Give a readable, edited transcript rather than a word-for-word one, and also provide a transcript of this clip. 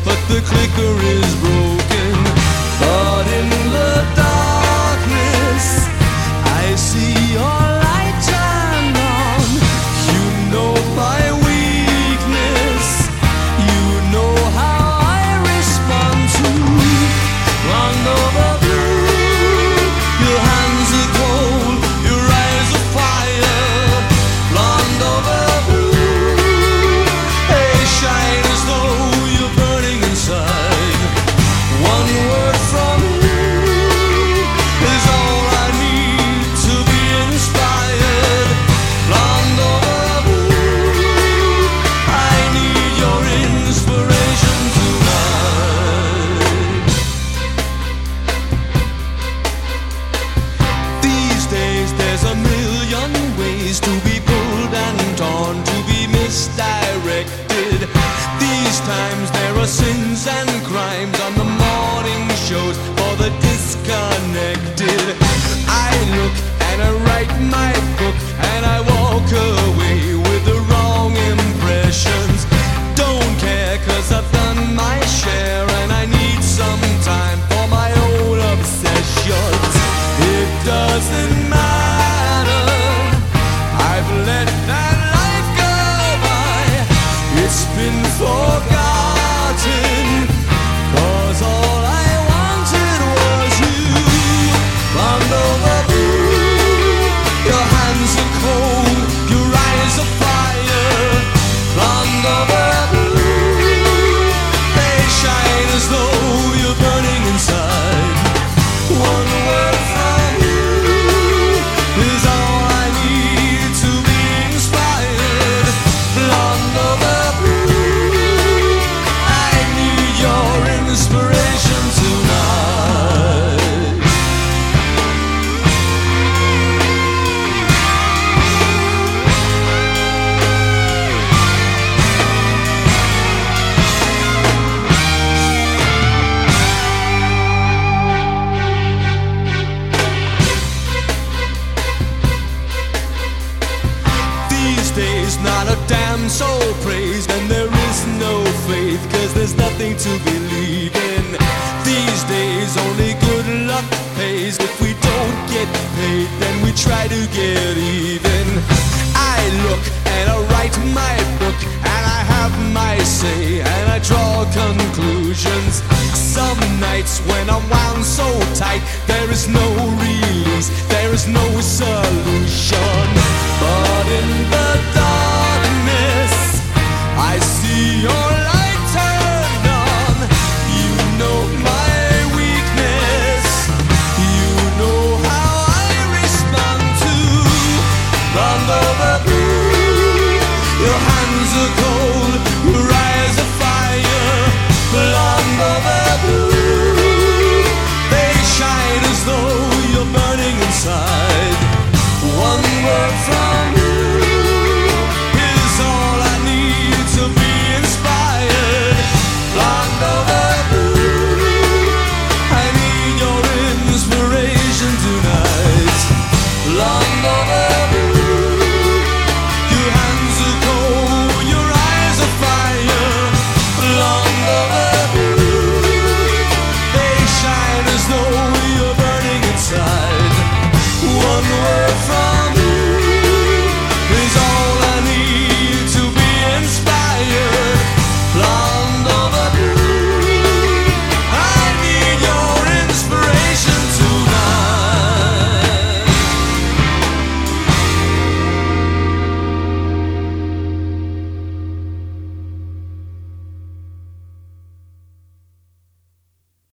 but the clicker is broken. But in the darkness, I see your light turn on. You know my weakness, you know how I respond to rendezvous. Your hands are cold, your eyes are fire. Rendezvous, they shine as though you're burning inside. One word from you is all I need to be inspired. Rendezvous, I need your inspiration tonight. These days there's a million ways to be pulled and torn, to be misdirected. These times there are sins and crimes on the morning shows for the disconnected. I look and I write my book and I walk away with the wrong impressions. Don't care 'cause I've done my share and I need some time for my own obsessions. It doesn't matter, I've let that life go by. It's been forgotten, 'cause all I wanted was you. Rendezvous, your hands are cold, your eyes are fire. Rendezvous, they shine as though you're burning inside. One word from you is all I need to be inspired. Rendezvous, I need your inspiration tonight. These days not a damn soul prays, and there is no faith 'cause there's nothing to believe in. These days only good luck pays. If we don't get paid, then we try to get even. I look and I write my book and I have my say and I draw conclusions. Some nights when I'm wound so tight, there is no release, there is no